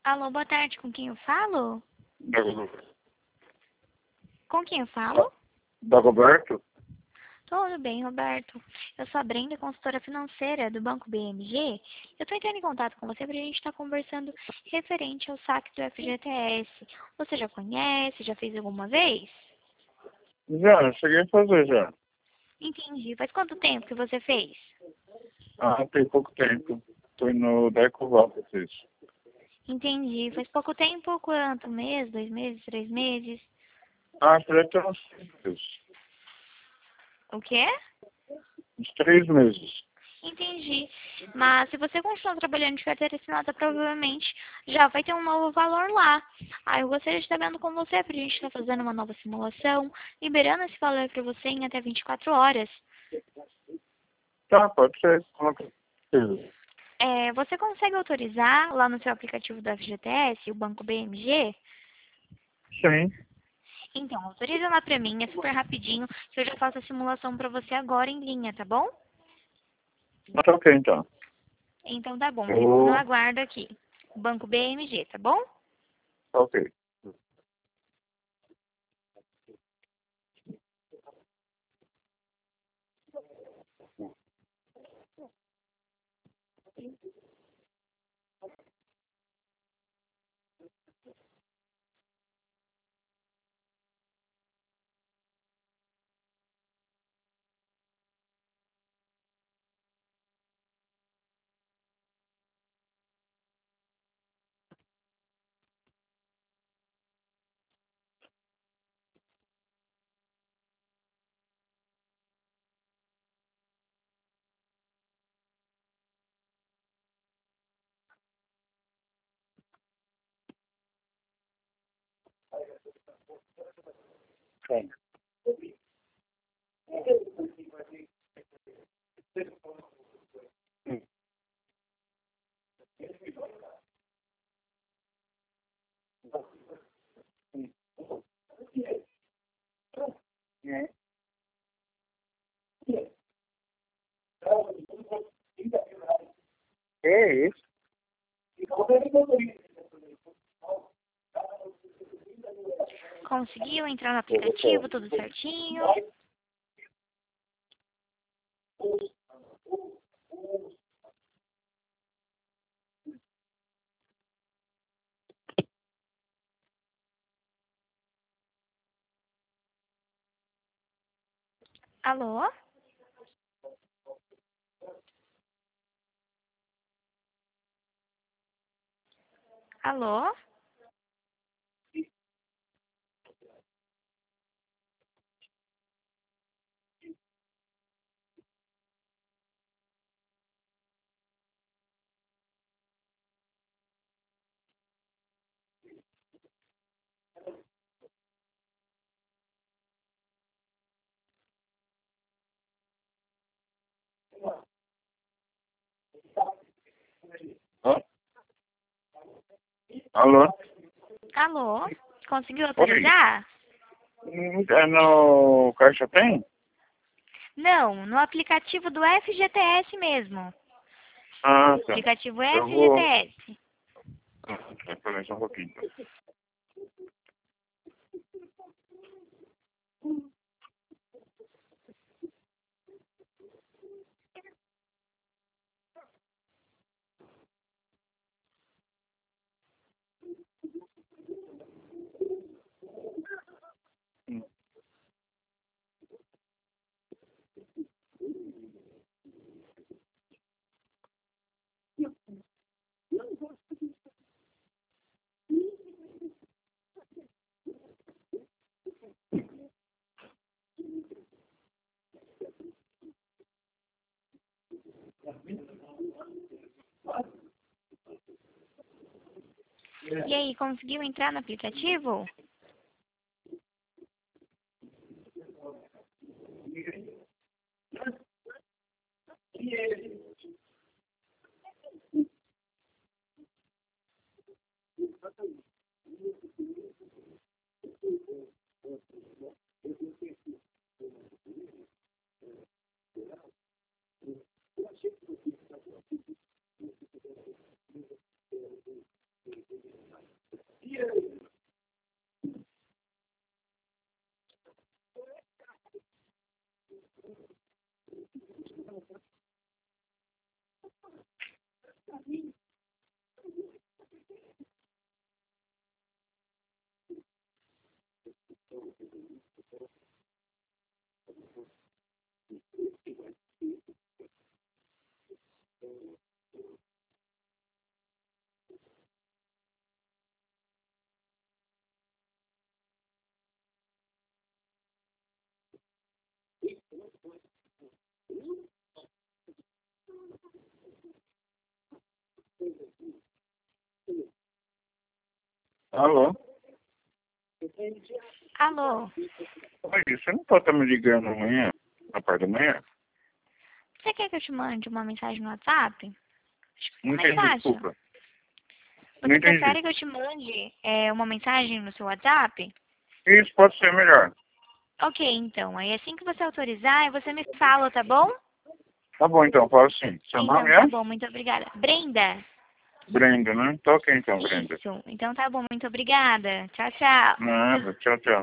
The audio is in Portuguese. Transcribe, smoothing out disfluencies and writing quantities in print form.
Alô, boa tarde, com quem eu falo? Dagoberto. Com quem eu falo? Dagoberto? Tudo bem, Roberto. Eu sou a Brenda, consultora financeira do Banco BMG. Eu estou entrando em contato com você para a gente estar conversando referente ao saque do FGTS. Você já conhece? Já fez alguma vez? Já, cheguei a fazer já. Entendi. Faz quanto tempo que você fez? Tem pouco tempo. Foi no Decoval que eu fiz. Entendi. Faz pouco tempo? Quanto? Mês, 2 meses, 3 meses? Já tem uns 3 meses. O quê? Uns 3 meses. Entendi. Mas se você continuar trabalhando de carteira assinada, provavelmente já vai ter um novo valor lá. Aí eu gostaria de estar vendo com você pra gente estar fazendo uma nova simulação, liberando esse valor para você em até 24 horas. Tá, pode ser. Coloca. Você consegue autorizar lá no seu aplicativo do FGTS, o Banco BMG? Sim. Então, autoriza lá pra mim, é super rapidinho, que eu já faço a simulação pra você agora em linha, tá bom? Tá ok, então. Então tá bom, fico no Oh, aguardo aqui. Banco BMG, tá bom? tá ok. Sim. É isso. Conseguiu entrar no aplicativo, tudo certinho? Alô? Alô? Hã? Alô? Alô? Conseguiu Oi. autorizar? É no Caixa Tem? Não, no aplicativo do FGTS mesmo. Tá. Aplicativo Eu vou. FGTS. Peraí, só um pouquinho. E aí, conseguiu entrar no aplicativo? Alô? Alô? Oi, você não pode estar me ligando amanhã, na parte da manhã? Você quer que eu te mande uma mensagem no WhatsApp? Não Como é que entendi, acha? desculpa. Não Você entendi. prefere que eu te mande uma mensagem no seu WhatsApp? Isso pode ser melhor. Ok, então. Aí assim que você autorizar, você me fala, tá bom? Tá bom, então, fala assim. Seu Então nome tá é? bom, muito obrigada. Brenda. Brenda, né? Tá ok, então, Brenda. Isso. Então tá bom, muito obrigada. Tchau, tchau. Nada, tchau, tchau.